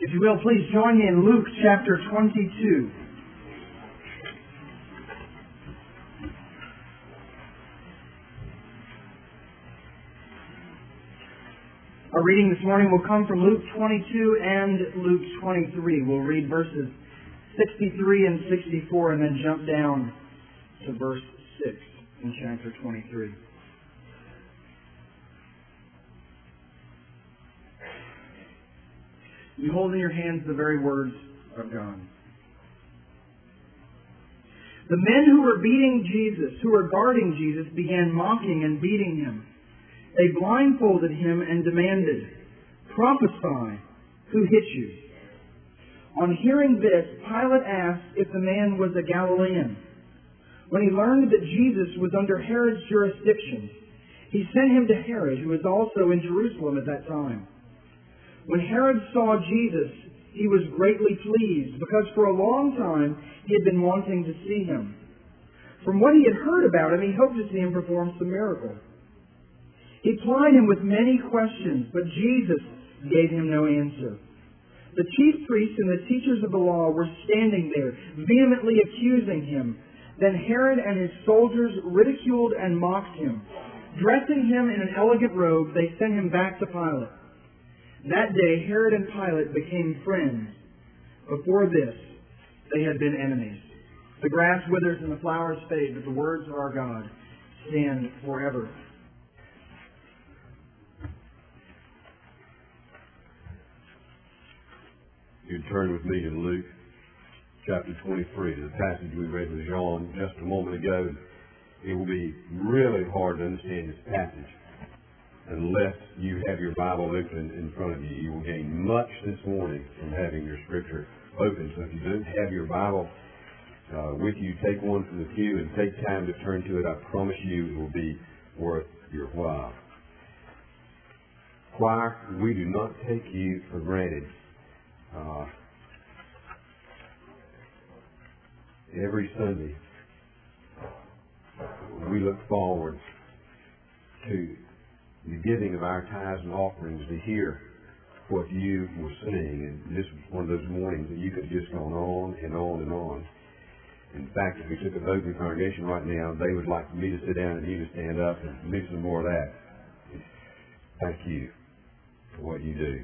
If you will, please join me in Luke chapter 22. Our reading this morning will come from Luke 22 and Luke 23. We'll read verses 63 and 64 and then jump down to verse 6 in chapter 23. You hold in your hands the very words of God. The men who were beating Jesus, who were guarding Jesus, began mocking and beating him. They blindfolded him and demanded, "Prophesy, who hit you?" On hearing this, Pilate asked if the man was a Galilean. When he learned that Jesus was under Herod's jurisdiction, he sent him to Herod, who was also in Jerusalem at that time. When Herod saw Jesus, he was greatly pleased, because for a long time he had been wanting to see him. From what he had heard about him, he hoped to see him perform some miracle. He plied him with many questions, but Jesus gave him no answer. The chief priests and the teachers of the law were standing there, vehemently accusing him. Then Herod and his soldiers ridiculed and mocked him. Dressing him in an elegant robe, they sent him back to Pilate. That day, Herod and Pilate became friends. Before this, they had been enemies. The grass withers and the flowers fade, but the words of our God stand forever. You turn with me to Luke chapter 23, the passage we read with John just a moment ago. It will be really hard to understand this passage unless you have your Bible open in front of you. You will gain much this morning from having your scripture open. So if you don't have your Bible with you, take one from the pew and take time to turn to it. I promise you it will be worth your while. Choir, we do not take you for granted. Every Sunday, we look forward to the giving of our tithes and offerings to hear what you were saying. And this was one of those mornings that you could have just gone on and on and on. In fact, if we took a vote in the congregation right now, they would like me to sit down and you to stand up and do some more of that. Thank you for what you do.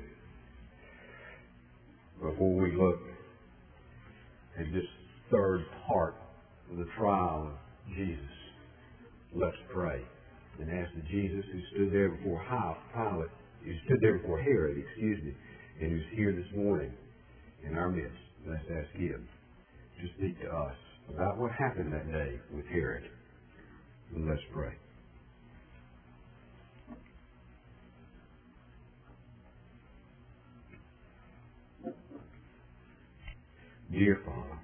Before we look at this third part of the trial of Jesus, let's pray and ask that Jesus, who stood there before Pilate, who stood there before Herod, and who's here this morning in our midst, let's ask him to speak to us about what happened that day with Herod. And let's pray. Dear Father,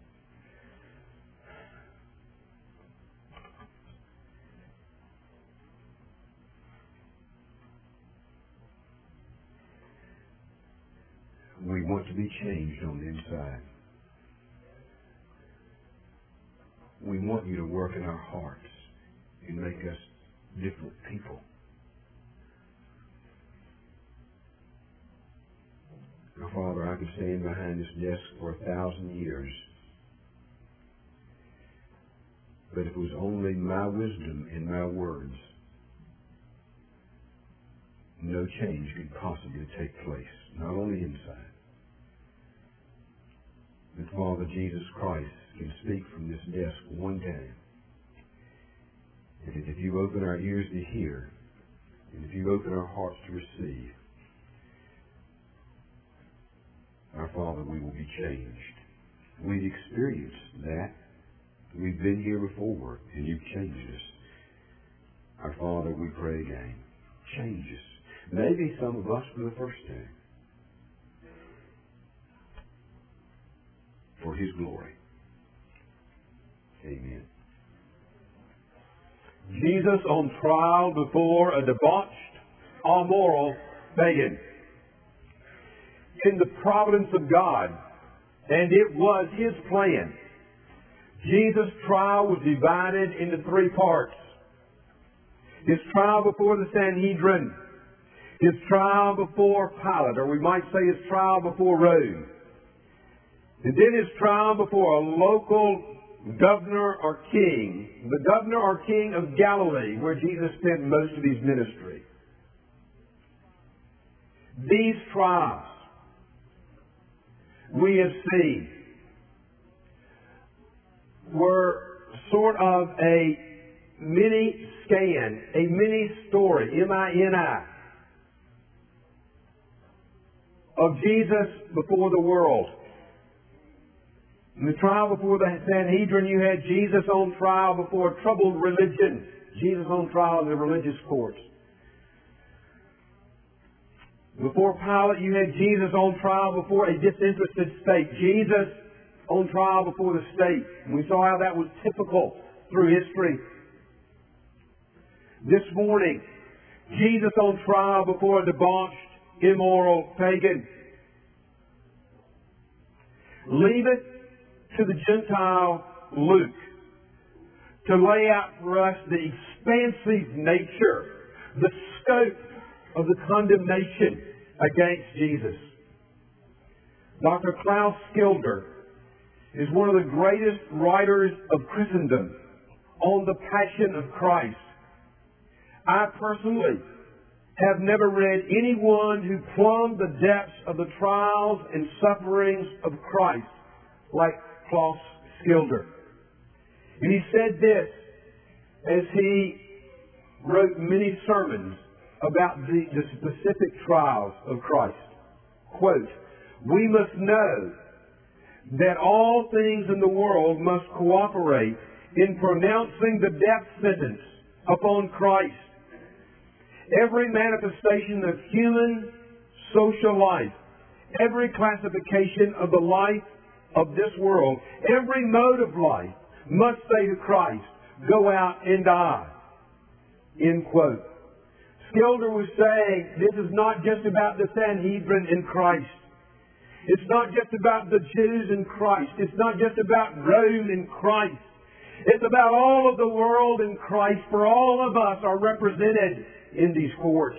we want to be changed on the inside. We want you to work in our hearts and make us different people. Now, Father, I could stand behind this desk for 1,000 years. But if it was only my wisdom and my words, no change could possibly take place, not on the inside. But Father, Jesus Christ can speak from this desk one time. And if you open our ears to hear, and if you open our hearts to receive, our Father, we will be changed. We've experienced that. We've been here before, and you've changed us. Our Father, we pray again, change us. Maybe some of us for the first time. For His glory. Amen. Jesus on trial before a debauched, amoral pagan. In the providence of God, and it was His plan, Jesus' trial was divided into three parts. His trial before the Sanhedrin, his trial before Pilate, or we might say his trial before Rome, and then his trial before a local governor or king, the governor or king of Galilee, where Jesus spent most of his ministry. These trials we have seen were sort of a mini scan, a mini story, M-I-N-I, of Jesus before the world. In the trial before the Sanhedrin, you had Jesus on trial before a troubled religion. Jesus on trial in the religious courts. Before Pilate, you had Jesus on trial before a disinterested state. Jesus on trial before the state. And we saw how that was typical through history. This morning, Jesus on trial before a debauched, immoral pagan. Leave it to the Gentile Luke to lay out for us the expansive nature, the scope of the condemnation against Jesus. Dr. Klaus Schilder is one of the greatest writers of Christendom on the Passion of Christ. I personally have never read anyone who plumbed the depths of the trials and sufferings of Christ like Klaus Schilder. And he said this as he wrote many sermons about the specific trials of Christ. Quote, "We must know that all things in the world must cooperate in pronouncing the death sentence upon Christ. Every manifestation of human social life, every classification of the life of this world, every mode of life must say to Christ, 'Go out and die.'" End quote. Schilder was saying this is not just about the Sanhedrin in Christ. It's not just about the Jews in Christ. It's not just about Rome in Christ. It's about all of the world in Christ, for all of us are represented in these courts.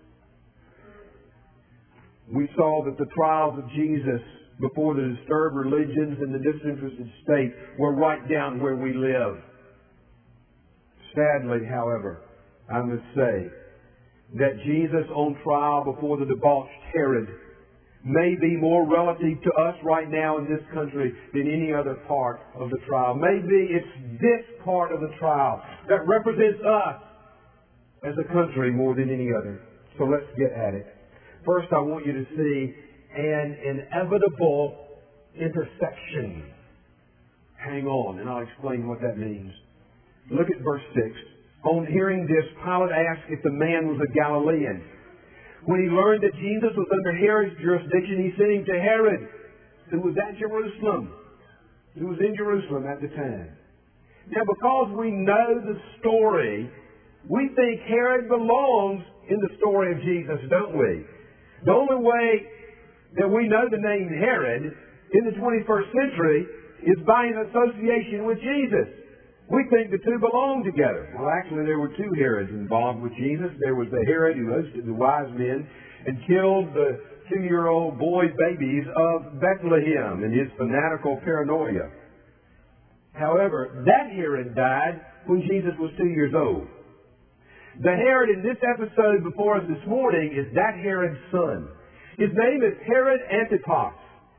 We saw that the trials of Jesus before the disturbed religions and the disinterested state were right down where we live. Sadly, however, I must say that Jesus on trial before the debauched Herod may be more relative to us right now in this country than any other part of the trial. Maybe it's this part of the trial that represents us as a country more than any other. So let's get at it. First, I want you to see an inevitable intersection. Hang on, and I'll explain what that means. Look at verse 6. On hearing this, Pilate asked if the man was a Galilean. When he learned that Jesus was under Herod's jurisdiction, he sent him to Herod, who was at Jerusalem. He was in Jerusalem at the time. Now, because we know the story, we think Herod belongs in the story of Jesus, don't we? The only way that we know the name Herod in the 21st century is by an association with Jesus. We think the two belong together. Well, actually, there were two Herods involved with Jesus. There was the Herod who hosted the wise men and killed the 2-year-old boy babies of Bethlehem in his fanatical paranoia. However, that Herod died when Jesus was 2 years old. The Herod in this episode before us this morning is that Herod's son. His name is Herod Antipas.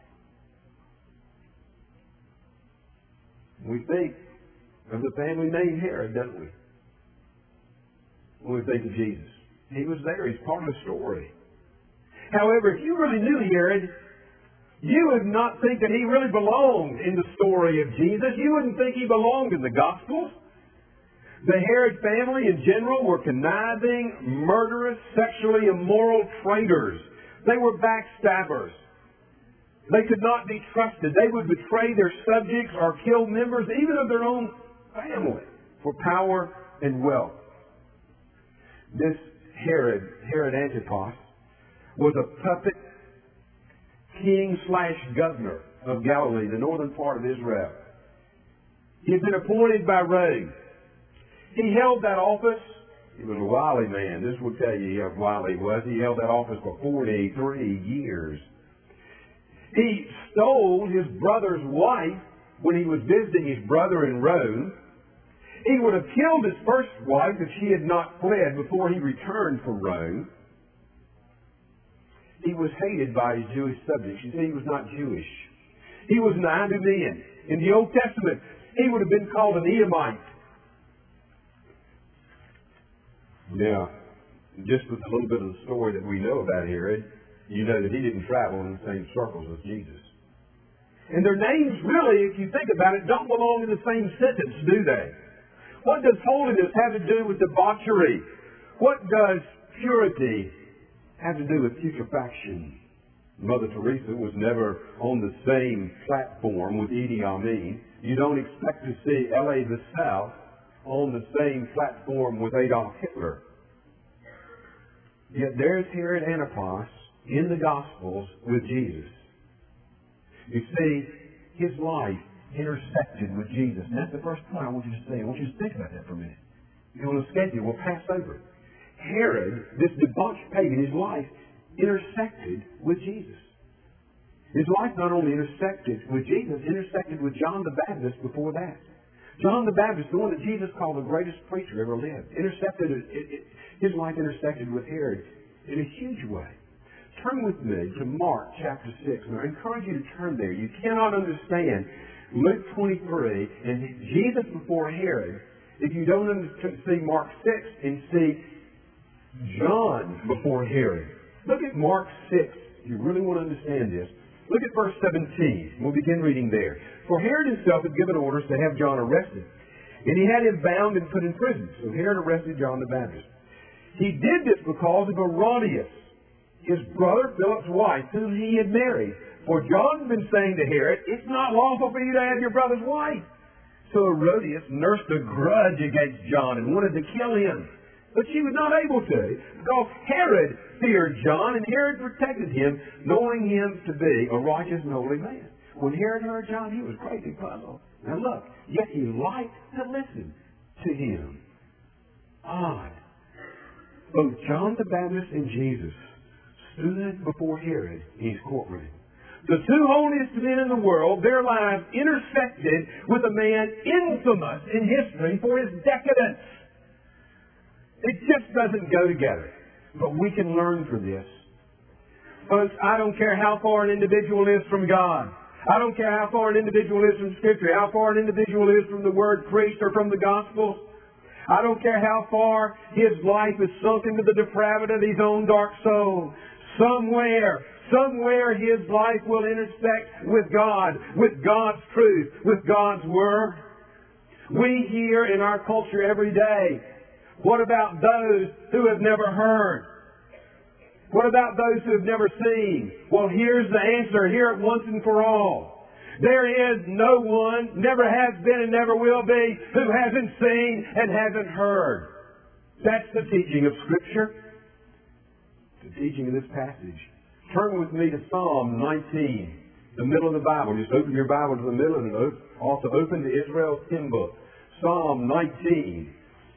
We think of the family name Herod, don't we? When we think of Jesus. He was there. He's part of the story. However, if you really knew Herod, you would not think that he really belonged in the story of Jesus. You wouldn't think he belonged in the Gospels. The Herod family in general were conniving, murderous, sexually immoral traitors. They were backstabbers. They could not be trusted. They would betray their subjects or kill members even of their own family for power and wealth. This Herod Antipas, was a puppet king/governor of Galilee, the northern part of Israel. He had been appointed by Rome. He held that office He was a wily man. This will tell you how wily he was. He held that office for 43 years. He stole his brother's wife when he was visiting his brother in Rome. He would have killed his first wife if she had not fled before he returned from Rome. He was hated by his Jewish subjects. You see, he was not Jewish. He was an Idumean. In the Old Testament, he would have been called an Edomite. Now, just with a little bit of the story that we know about Herod, you know that he didn't travel in the same circles as Jesus. And their names really, if you think about it, don't belong in the same sentence, do they? What does holiness have to do with debauchery? What does purity have to do with putrefaction? Mother Teresa was never on the same platform with Idi Amin. You don't expect to see Elie Wiesel on the same platform with Adolf Hitler. Yet there's Herod Antipas in the Gospels with Jesus. You see, his life intersected with Jesus. And that's the first point I want you to see. I want you to think about that for a minute. You don't escape it. We'll pass over it. Herod, this debauched pagan, his life intersected with Jesus. His life not only intersected with Jesus, intersected with John the Baptist before that. John the Baptist, the one that Jesus called the greatest preacher ever lived, his life intersected with Herod in a huge way. Turn with me to Mark chapter 6. And I encourage you to turn there. You cannot understand Luke 23 and Jesus before Herod if you don't see Mark 6 and see John before Herod. Look at Mark 6 if you really want to understand this. Look at verse 17. We'll begin reading there. For Herod himself had given orders to have John arrested, and he had him bound and put in prison. So Herod arrested John the Baptist. He did this because of Herodias, his brother Philip's wife, whom he had married. For John had been saying to Herod, "It's not lawful for you to have your brother's wife." So Herodias nursed a grudge against John and wanted to kill him. But she was not able to, because Herod feared John, and Herod protected him, knowing him to be a righteous and holy man. When Herod heard John, he was greatly puzzled. Now look, yet he liked to listen to him. Odd. Both John the Baptist and Jesus stood before Herod in his courtroom. The two holiest men in the world, their lives intersected with a man infamous in history for his decadence. It just doesn't go together. But we can learn from this. Folks, I don't care how far an individual is from God. I don't care how far an individual is from Scripture, how far an individual is from the Word preached or from the Gospels. I don't care how far his life is sunk into the depravity of his own dark soul. Somewhere his life will intersect with God, with God's truth, with God's Word. We hear in our culture every day, what about those who have never heard? What about those who have never seen? Well, here's the answer. Hear it once and for all. There is no one, never has been and never will be, who hasn't seen and hasn't heard. That's the teaching of Scripture. The teaching of this passage. Turn with me to Psalm 19, the middle of the Bible. Just open your Bible to the middle and also open to Israel's hymn book. Psalm 19.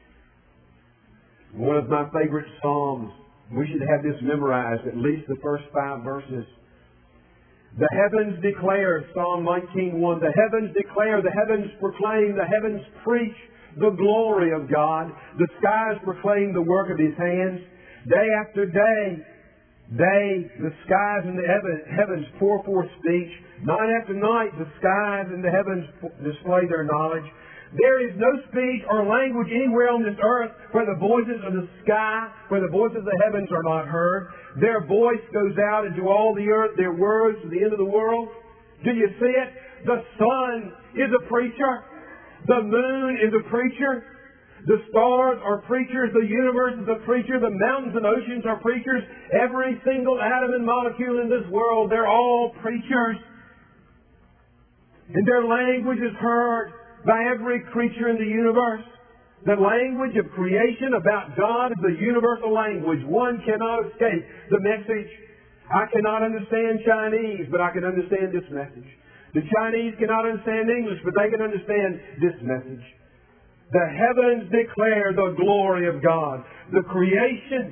One of my favorite Psalms. We should have this memorized, at least the first 5 verses. The heavens declare, Psalm 19:1, the heavens declare, the heavens proclaim, the heavens preach the glory of God. The skies proclaim the work of His hands. Day after day, the skies and the heavens pour forth speech. Night after night, the skies and the heavens display their knowledge. There is no speech or language anywhere on this earth where the voices of the sky, where the voices of the heavens are not heard. Their voice goes out into all the earth, their words to the end of the world. Do you see it? The sun is a preacher. The moon is a preacher. The stars are preachers. The universe is a preacher. The mountains and oceans are preachers. Every single atom and molecule in this world, they're all preachers. And their language is heard by every creature in the universe. The language of creation about God is the universal language. One cannot escape the message. I cannot understand Chinese, but I can understand this message. The Chinese cannot understand English, but they can understand this message. The heavens declare the glory of God. The creation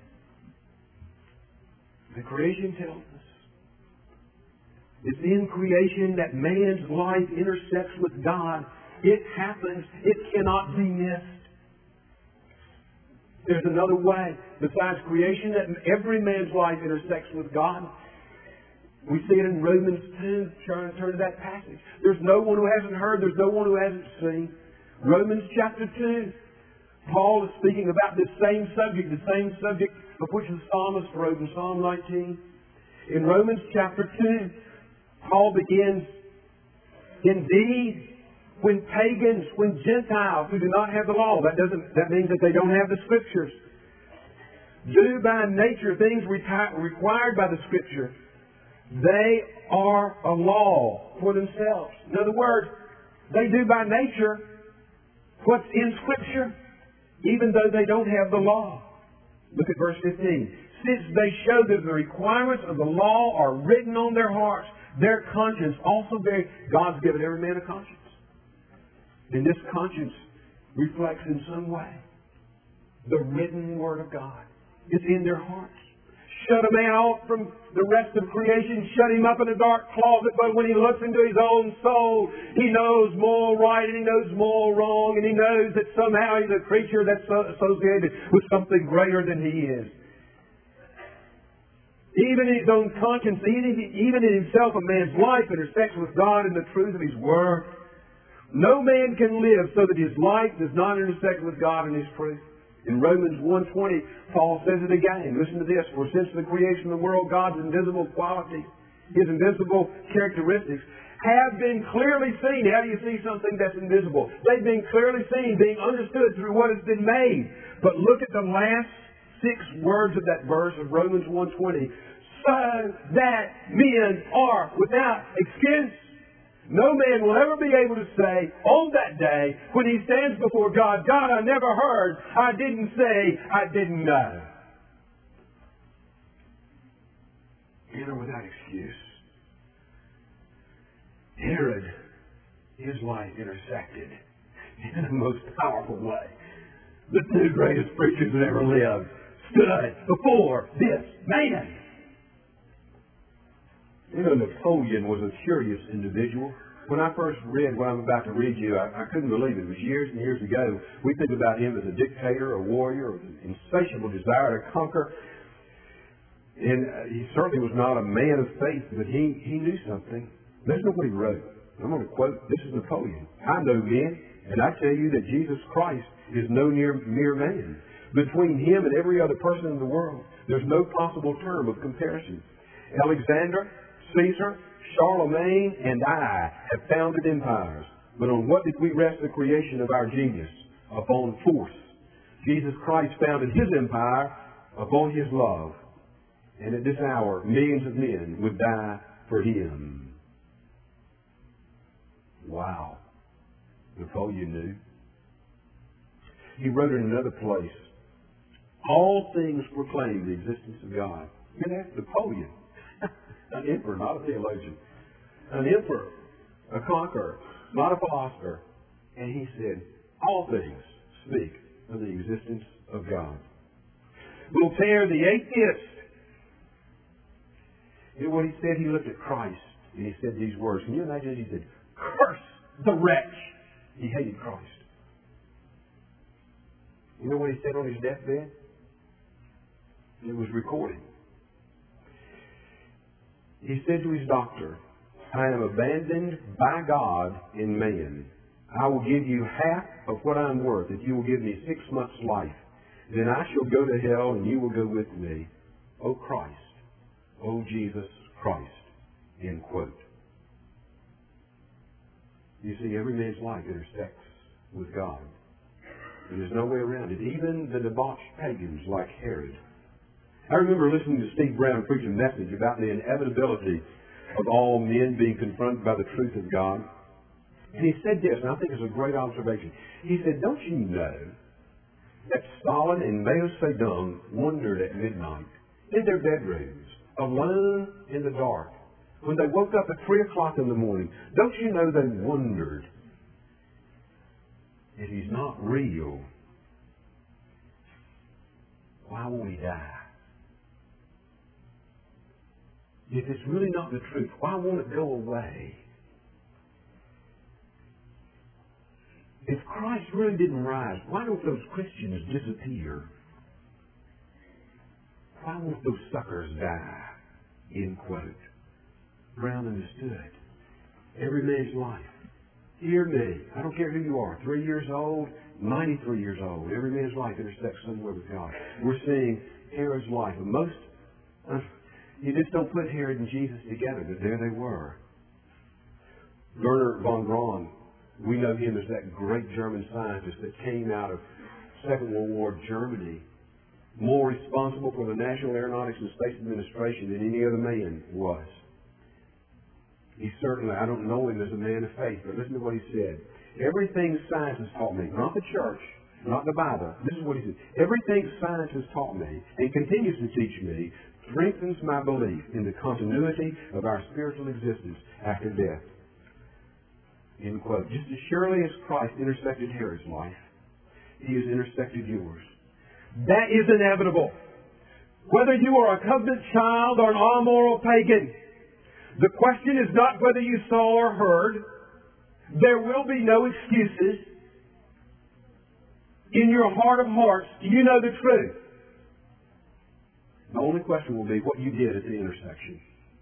tells us. It's in creation that man's life intersects with God. It happens. It cannot be missed. There's another way besides creation that every man's life intersects with God. We see it in Romans 2. Turn to that passage. There's no one who hasn't heard. There's no one who hasn't seen. Romans chapter 2. Paul is speaking about the same subject of which the psalmist wrote in Psalm 19. In Romans chapter 2, Paul begins, indeed, when pagans, when Gentiles who do not have the law, that means that they don't have the Scriptures, do by nature things required by the Scripture, they are a law for themselves. In other words, they do by nature what's in Scripture, even though they don't have the law. Look at verse 15. Since they show that the requirements of the law are written on their hearts, their conscience also bears. God's given every man a conscience. And this conscience reflects in some way the written Word of God. It's in their hearts. Shut a man off from the rest of creation, shut him up in a dark closet, but when he looks into his own soul, he knows more right and he knows more wrong, and he knows that somehow he's a creature that's associated with something greater than he is. Even in his own conscience, even in himself, a man's life intersects with God in the truth of His Word. No man can live so that his life does not intersect with God in His truth. In Romans 1:20, Paul says it again. Listen to this. For since the creation of the world, God's invisible qualities, His invisible characteristics, have been clearly seen. How do you see something that's invisible? They've been clearly seen, being understood through what has been made. But look at the last 6 words of that verse of Romans 1:20. So that men are without excuse. No man will ever be able to say on that day when he stands before God, God, I never heard, I didn't say, I didn't know. Men are without excuse. Herod, his life intersected in the most powerful way. The 2 greatest preachers that ever lived stood before this man. You know, Napoleon was a curious individual. When I first read what I'm about to read you, I couldn't believe it. It was years and years ago. We think about him as a dictator, a warrior, with an insatiable desire to conquer. And he certainly was not a man of faith, but he knew something. Listen to what he wrote. I'm going to quote, this is Napoleon. I know men, and I tell you that Jesus Christ is no mere man. Between him and every other person in the world, there's no possible term of comparison. Alexander, Caesar, Charlemagne, and I have founded empires. But on what did we rest the creation of our genius? Upon force. Jesus Christ founded His empire upon His love. And at this hour, millions of men would die for Him. Wow. Napoleon knew. He wrote in another place, all things proclaim the existence of God. And that's Napoleon. An emperor, not a theologian. An emperor, a conqueror, not a philosopher. And he said, all things speak of the existence of God. Voltaire, the atheist, you know what he said? He looked at Christ and he said these words. Can you imagine? He said, curse the wretch. He hated Christ. You know what he said on his deathbed? It was recorded. He said to his doctor, I am abandoned by God in man. I will give you half of what I'm worth if you will give me 6 months' life. Then I shall go to hell and you will go with me. O Christ, O Jesus Christ. End quote. You see, every man's life intersects with God. And there's no way around it. Even the debauched pagans like Herod. I remember listening to Steve Brown preach a message about the inevitability of all men being confronted by the truth of God. And he said this, and I think it's a great observation. He said, don't you know that Stalin and Mao Zedong wondered at midnight in their bedrooms, alone in the dark, when they woke up at 3 o'clock in the morning? Don't you know they wondered if He's not real, why won't He die? If it's really not the truth, why won't it go away? If Christ really didn't rise, why don't those Christians disappear? Why won't those suckers die? End quote. Brown understood. Every man's life. Hear me. I don't care who you are. 3 years old, 93 years old. Every man's life intersects somewhere with God. We're seeing Herod's life. And most, you just don't put Herod and Jesus together, but there they were. Werner von Braun, we know him as that great German scientist that came out of Second World War Germany, more responsible for the National Aeronautics and Space Administration than any other man was. He certainly, I don't know him as a man of faith, but listen to what he said. Everything science has taught me, not the church, not the Bible, this is what he said. Everything science has taught me and continues to teach me strengthens my belief in the continuity of our spiritual existence after death. End quote. Just as surely as Christ intersected Herod's life, He has intersected yours. That is inevitable. Whether you are a covenant child or an amoral pagan, the question is not whether you saw or heard. There will be no excuses. In your heart of hearts, you know the truth. The only question will be what you did at the intersection.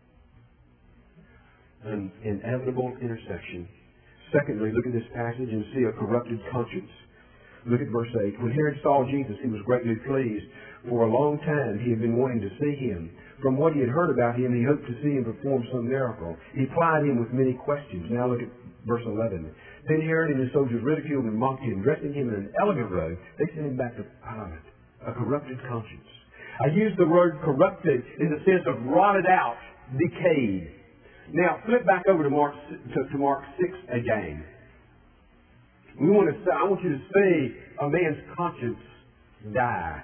An inevitable intersection. Secondly, look at this passage and see a corrupted conscience. Look at verse 8. When Herod saw Jesus, he was greatly pleased. For a long time he had been wanting to see him. From what he had heard about him, he hoped to see him perform some miracle. He plied him with many questions. Now look at verse 11. Then Herod and his soldiers ridiculed and mocked him, dressing him in an elegant robe. They sent him back to Pilate. A corrupted conscience. I use the word corrupted in the sense of rotted out, decayed. Now, flip back over to Mark 6 again. I want you to see a man's conscience die.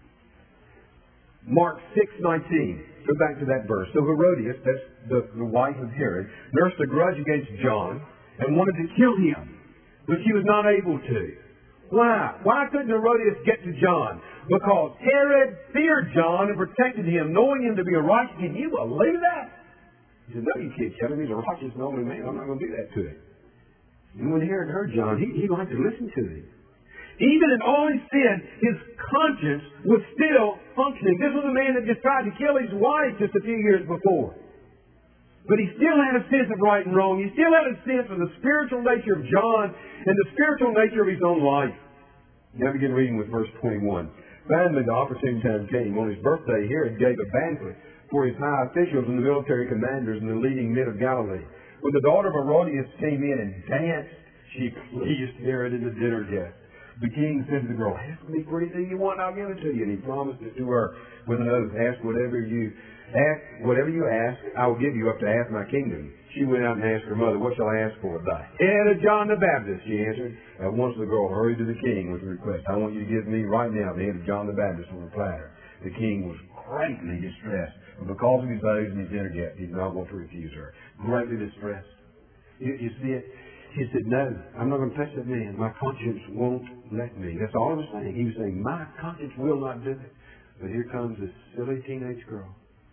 Mark 6:19. Go back to that verse. So Herodias, that's the wife of Herod, nursed a grudge against John and wanted to kill him, but she was not able to. Why? Why couldn't Herodias get to John? Because Herod feared John and protected him, knowing him to be a righteous. Can you believe that? He said, no, you can't kill him. He's a righteous and holy man. I'm not going to do that to him. And when Herod heard John, he liked to listen to him. Even in all his sin, his conscience was still functioning. This was a man that just tried to kill his wife just a few years before. But he still had a sense of right and wrong. He still had a sense of the spiritual nature of John and the spiritual nature of his own life. Now begin reading with verse 21. Finally, the opportune time came. On his birthday, Herod gave a banquet for his high officials and the military commanders and the leading men of Galilee. When the daughter of Herodias came in and danced, she pleased Herod in the dinner guest. The king said to the girl, ask me for anything you want, and I'll give it to you. And he promised it to her with an oath. Ask whatever you ask, I will give you up to half my kingdom. She went out and asked her mother, what shall I ask for? The head of John the Baptist, she answered. At once the girl hurried to the king with the request, I want you to give me right now the head of John the Baptist on a platter. The king was greatly distressed. But because of his oaths and his dinner guest, he did not want to refuse her. Greatly distressed. You see it? He said, no, I'm not going to touch that man. My conscience won't let me. That's all he was saying. He was saying, my conscience will not do it. But here comes this silly teenage girl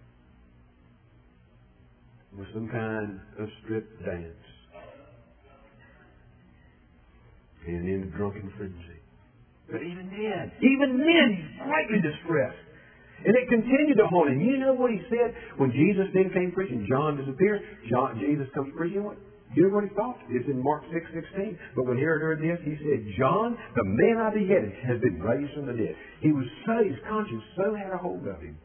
with some kind of strip dance and in a drunken frenzy. But even then, he's greatly distressed. And it continued to haunt him. You know what he said? When Jesus then came preaching, John disappeared. Jesus comes preaching. You know what he thought? It's in Mark 6:16. But when Herod heard this, he said, John, the man I beheaded, has been raised from the dead. His conscience so had a hold of him.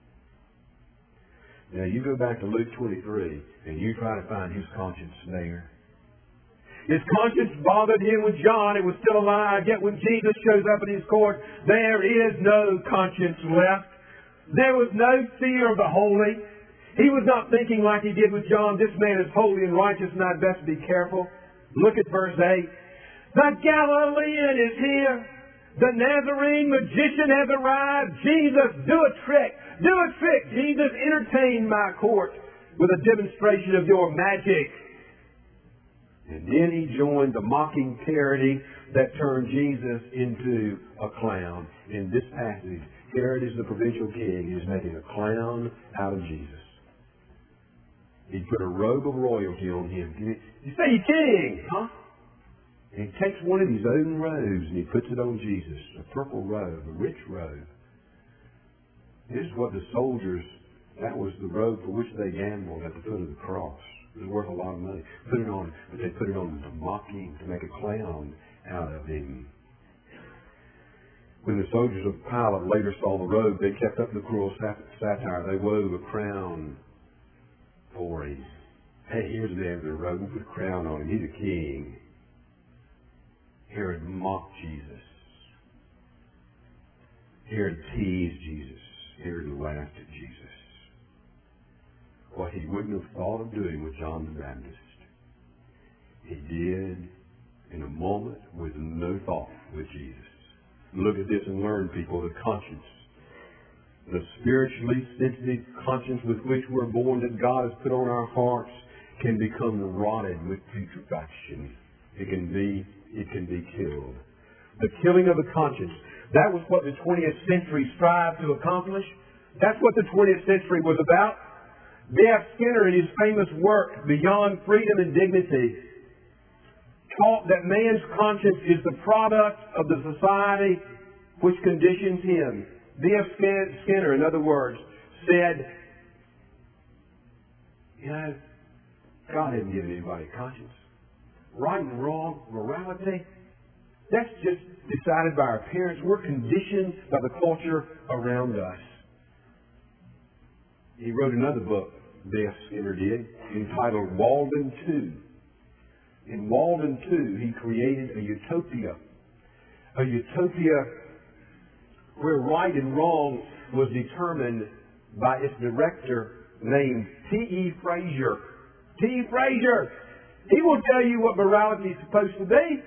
Now you go back to Luke 23 and you try to find his conscience there. His conscience bothered him with John. It was still alive. Yet when Jesus shows up in his court, there is no conscience left. There was no fear of the holy. He was not thinking like he did with John, this man is holy and righteous and I'd best be careful. Look at verse 8. The Galilean is here. The Nazarene magician has arrived. Jesus, do a trick. Do a trick. Jesus, entertain my court with a demonstration of your magic. And then he joined the mocking parody that turned Jesus into a clown. In this passage, Herod is the provincial king. He's making a clown out of Jesus. He put a robe of royalty on him. You say you're king, huh? And he takes one of his own robes and he puts it on Jesus. A purple robe, a rich robe. This is what the soldiers, that was the robe for which they gambled at the foot of the cross. It was worth a lot of money. Put it on, but they put it on to mock him, to make a clown out of him. When the soldiers of Pilate later saw the robe, they kept up the cruel satire. They wove a crown for him. Hey, here's the robe. We'll put a crown on him. He's a king. Herod mocked Jesus. Herod teased Jesus. Herod laughed at Jesus. What he wouldn't have thought of doing with John the Baptist, he did in a moment with no thought with Jesus. Look at this and learn, people, the conscience. The spiritually sensitive conscience with which we're born that God has put on our hearts can become rotted with putrefaction. It can be killed. The killing of the conscience. That was what the 20th century strived to accomplish. That's what the 20th century was about. B.F. Skinner, in his famous work, Beyond Freedom and Dignity, taught that man's conscience is the product of the society which conditions him. B.F. Skinner, in other words, said, God hasn't given anybody a conscience. Right and wrong, morality, that's just decided by our parents. We're conditioned by the culture around us. He wrote another book, B.F. Skinner did, entitled Walden 2. In Walden 2, he created a utopia. A utopia where right and wrong was determined by its director named T.E. Frazier. T.E. Frazier! He will tell you what morality is supposed to be.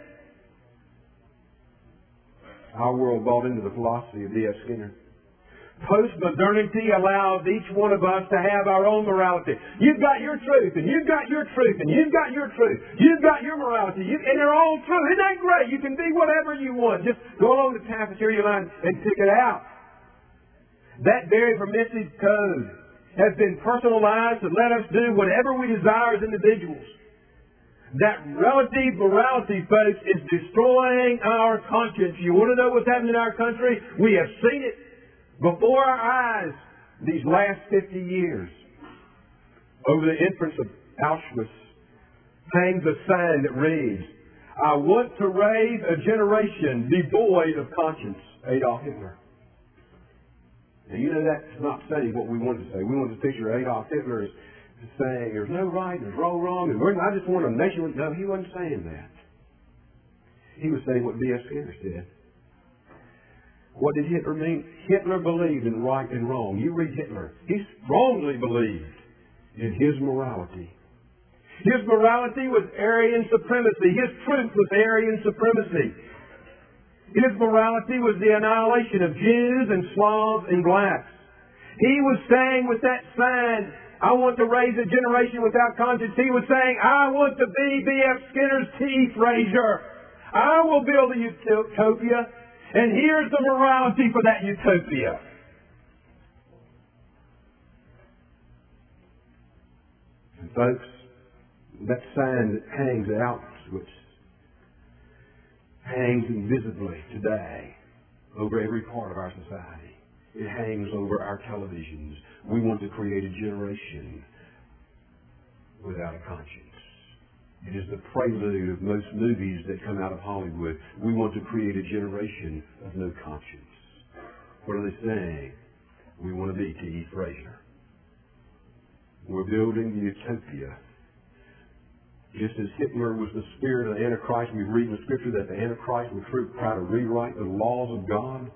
Our world bought into the philosophy of B.F. Skinner. Postmodernity allows each one of us to have our own morality. You've got your truth, and you've got your truth, and you've got your truth. You've got your morality, and they're all true. Isn't that great? You can be whatever you want. Just go along the cafeteria line and pick it out. That very permissive code has been personalized to let us do whatever we desire as individuals. That relative morality, folks, is destroying our conscience. You want to know what's happening in our country? We have seen it before our eyes these last 50 years. Over the entrance of Auschwitz hangs a sign that reads, I want to raise a generation devoid of conscience. Adolf Hitler. Now, you know that's not saying what we wanted to say. We wanted to picture Adolf Hitler as saying there's no right, there's no wrong, and I just want a nation with... No, he wasn't saying that. He was saying what B.F. Skinner said. What did Hitler mean? Hitler believed in right and wrong. You read Hitler. He strongly believed in his morality. His morality was Aryan supremacy. His truth was Aryan supremacy. His morality was the annihilation of Jews and Slavs and blacks. He was saying with that sign, I want to raise a generation without conscience. He was saying, I want to be B.F. Skinner's T. Frazier. I will build a utopia. And here's the morality for that utopia. And folks, that sign that hangs out, which hangs invisibly today over every part of our society. It hangs over our televisions. We want to create a generation without a conscience. It is the prelude of most movies that come out of Hollywood. We want to create a generation of no conscience. What are they saying? We want to be T.E. Frazier. We're building the utopia. Just as Hitler was the spirit of the Antichrist, we read in the Scripture that the Antichrist would try to rewrite the laws of God.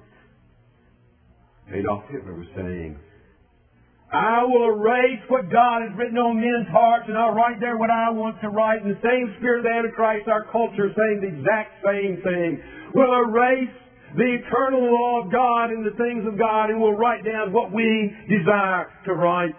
Adolf Hitler was saying, I will erase what God has written on men's hearts, and I'll write there what I want to write. In the same spirit of the Antichrist, our culture is saying the exact same thing. We'll erase the eternal law of God and the things of God, and we'll write down what we desire to write.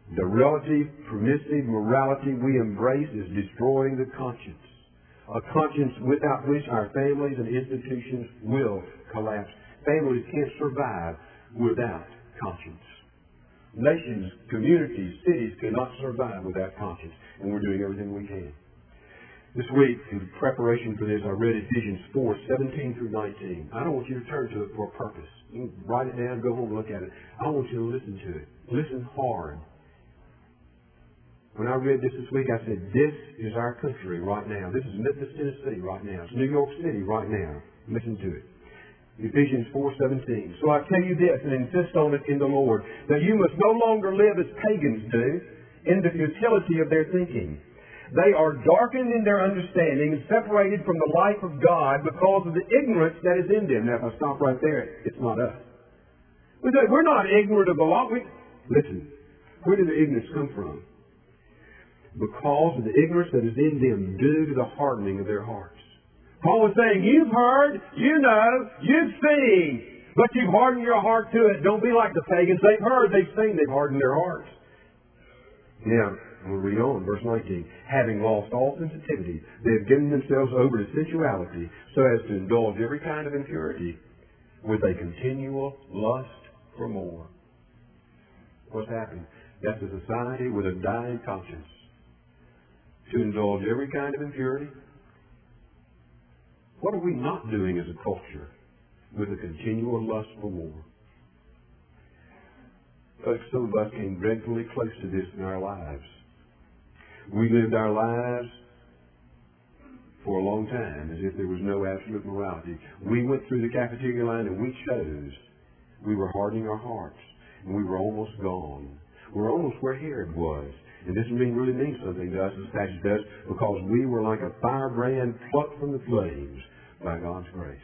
The relative, permissive morality we embrace is destroying the conscience. A conscience without which our families and institutions will collapse. Families can't survive without conscience. Nations, communities, cities cannot survive without conscience, and we're doing everything we can. This week, in preparation for this, I read Ephesians 4:17 through 19. I don't want you to turn to it for a purpose. You can write it down, go home and look at it. I want you to listen to it. Listen hard. When I read this week, I said, this is our country right now. This is Memphis, Tennessee right now. It's New York City right now. Listen to it. Ephesians 4:17. So I tell you this, and insist on it in the Lord, that you must no longer live as pagans do, in the futility of their thinking. They are darkened in their understanding and separated from the life of God because of the ignorance that is in them. Now, if I stop right there, it's not us. We say, we're not ignorant of the law. Listen, where did the ignorance come from? Because of the ignorance that is in them due to the hardening of their hearts. Paul was saying, you've heard, you know, you've seen, but you've hardened your heart to it. Don't be like the pagans. They've heard, they've seen, they've hardened their hearts. Now, we'll read on, verse 19. Having lost all sensitivity, they have given themselves over to sensuality so as to indulge every kind of impurity with a continual lust for more. What's happened? That's a society with a dying conscience. To indulge every kind of impurity. What are we not doing as a culture with a continual lust for more? Folks, some of us came dreadfully close to this in our lives. We lived our lives for a long time as if there was no absolute morality. We went through the cafeteria line and we chose. We were hardening our hearts. And we were almost gone. We were almost where Herod was. And this really means something to us, this passage does, because we were like a firebrand plucked from the flames by God's grace.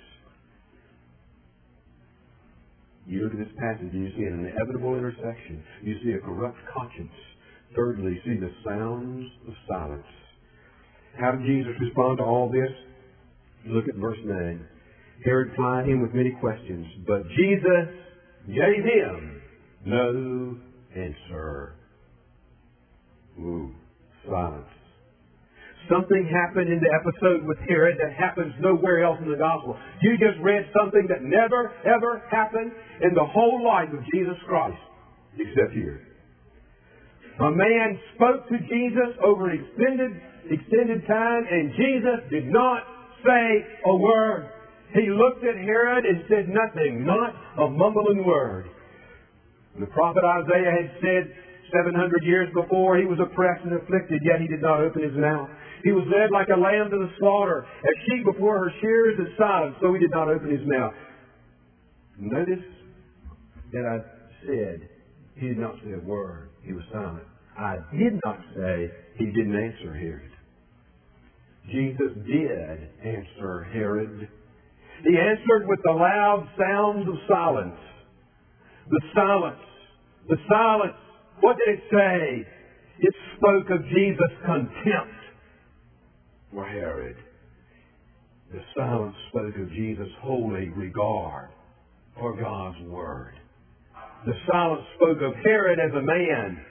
You look at this passage and you see an inevitable intersection. You see a corrupt conscience. Thirdly, you see the sounds of silence. How did Jesus respond to all this? Look at verse 9. Herod plied him with many questions, but Jesus gave him no answer. Ooh, silence. Something happened in the episode with Herod that happens nowhere else in the gospel. You just read something that never, ever happened in the whole life of Jesus Christ, except here. A man spoke to Jesus over an extended time, and Jesus did not say a word. He looked at Herod and said nothing, not a mumbling word. The prophet Isaiah had said 700 years before, he was oppressed and afflicted, yet he did not open his mouth. He was led like a lamb to the slaughter, as sheep before her shearers is silent, so he did not open his mouth. Notice that I said he did not say a word. He was silent. I did not say he didn't answer Herod. Jesus did answer Herod. He answered with the loud sounds of silence. The silence. The silence. What did it say? It spoke of Jesus' contempt for Herod. The silence spoke of Jesus' holy regard for God's Word. The silence spoke of Herod as a man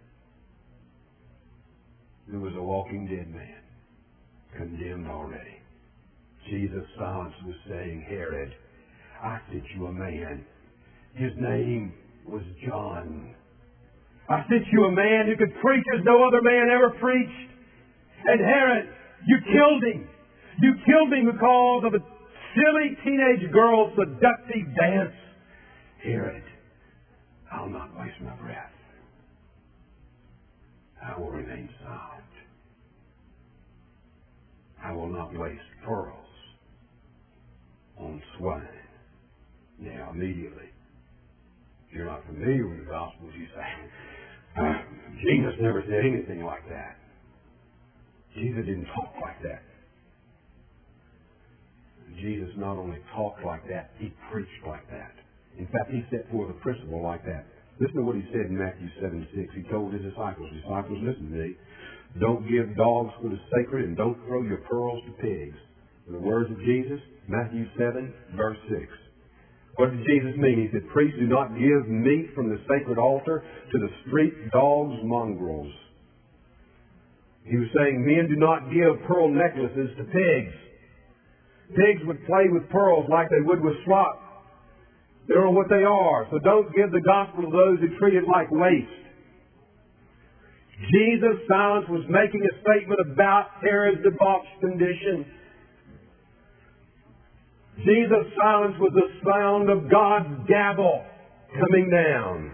who was a walking dead man, condemned already. Jesus' silence was saying, Herod, I sent you a man. His name was John. I sent you a man who could preach as no other man ever preached. And Herod, you killed him. You killed him because of a silly teenage girl's seductive dance. Herod, I'll not waste my breath. I will remain silent. I will not waste pearls on swine. Now, immediately, if you're not familiar with the Gospels, you say, Jesus never said anything like that. Jesus didn't talk like that. Jesus not only talked like that, he preached like that. In fact, he set forth a principle like that. Listen to what he said in Matthew 7:6. He told his disciples, listen to me. Don't give dogs what is sacred and don't throw your pearls to pigs. In the words of Jesus, Matthew 7, verse 6. What did Jesus mean? He said, priests do not give meat from the sacred altar to the street dogs, mongrels. He was saying men do not give pearl necklaces to pigs. Pigs would play with pearls like they would with slop. They don't know what they are. So don't give the gospel to those who treat it like waste. Jesus' silence was making a statement about Herod's debauched condition. Jesus' silence was the sound of God's gavel coming down.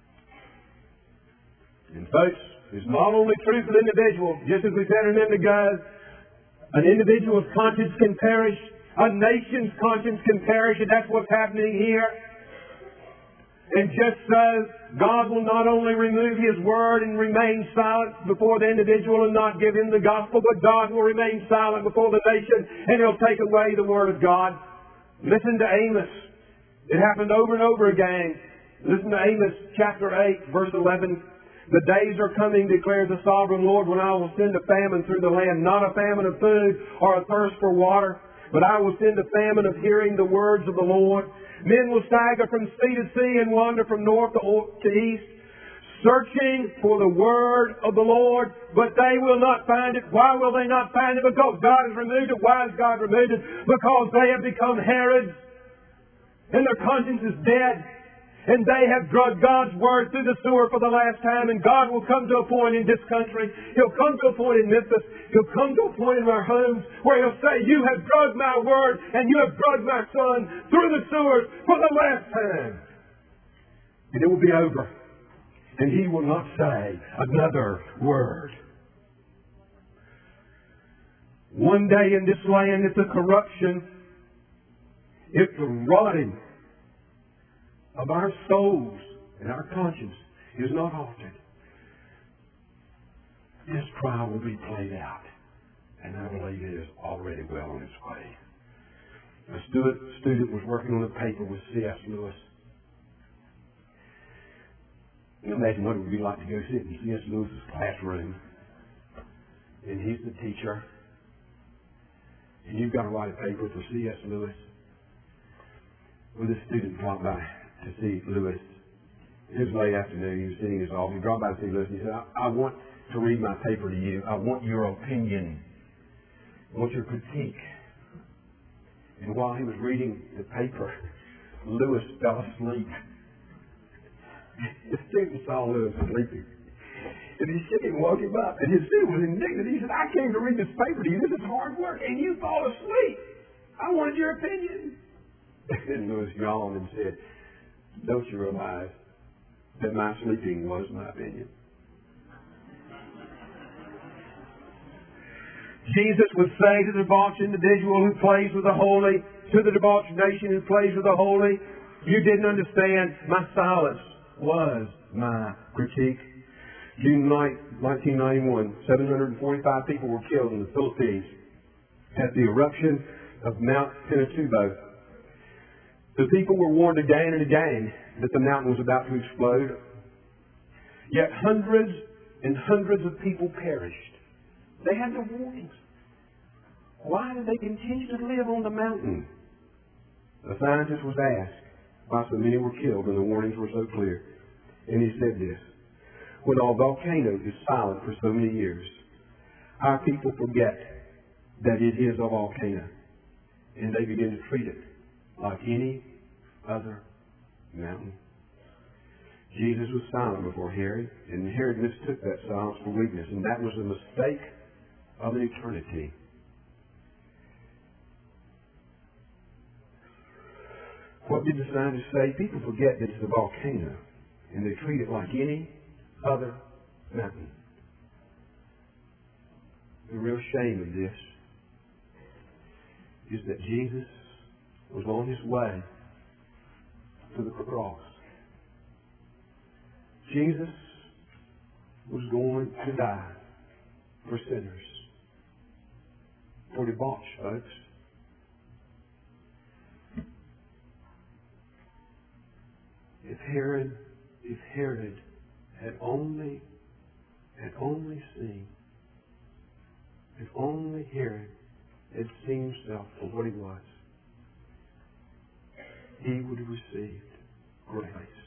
And folks, it's not only true for the individual, just as we said a minute ago, an individual's conscience can perish, a nation's conscience can perish, and that's what's happening here. And just so, God will not only remove His Word and remain silent before the individual and not give him the gospel, but God will remain silent before the nation and He'll take away the Word of God. Listen to Amos. It happened over and over again. Listen to Amos chapter 8, verse 11. The days are coming, declares the sovereign Lord, when I will send a famine through the land, not a famine of food or a thirst for water, but I will send a famine of hearing the words of the Lord. Men will stagger from sea to sea and wander from north to east, searching for the word of the Lord, but they will not find it. Why will they not find it? Because God has removed it. Why has God removed it? Because they have become Herods, and their conscience is dead, and they have drugged God's word through the sewer for the last time, and God will come to a point in this country. He'll come to a point in Memphis. He'll come to a point in our homes where He'll say, you have drugged my word, and you have drugged my son through the sewers for the last time. And it will be over. And He will not say another word. One day in this land, it's a corruption. It's a rotting of our souls and our conscience is not altered. This trial will be played out. And I believe it is already well on its way. A student was working on a paper with C.S. Lewis. You imagine what it would be like to go sit in C.S. Lewis's classroom, and he's the teacher, and you've got to write a paper for C.S. Lewis. Well, this student dropped by to see Lewis. It was late afternoon. He was sitting in his office. He dropped by to see Lewis, and he said, I want to read my paper to you. I want your opinion. I want your critique. And while he was reading the paper, Lewis fell asleep. The student saw Lewis sleeping. And he shook him and woke him up. And his student was indignant. He said, I came to read this paper to you. This is hard work. And you fall asleep. I wanted your opinion. And Lewis yawned and said, don't you realize that my sleeping was my opinion? Jesus would say to the debauched individual who plays with the holy, to the debauched nation who plays with the holy, you didn't understand. My silence was my critique. June 9, 1991, 745 people were killed in the Philippines at the eruption of Mount Pinatubo. The people were warned again and again that the mountain was about to explode. Yet hundreds and hundreds of people perished. They had no warnings. Why did they continue to live on the mountain? The scientist was asked why so many were killed and the warnings were so clear. And he said this, when our volcano is silent for so many years, our people forget that it is a volcano. And they begin to treat it like any other mountain. Jesus was silent before Herod, and Herod mistook that silence for weakness, and that was a mistake of an eternity. What did the scientists say? People forget that it's a volcano, and they treat it like any other mountain. The real shame of this is that Jesus was on His way to the cross. Jesus was going to die for sinners, for debauched folks. If Herod had only seen, if only Herod had seen himself for what he was, he would have received grace.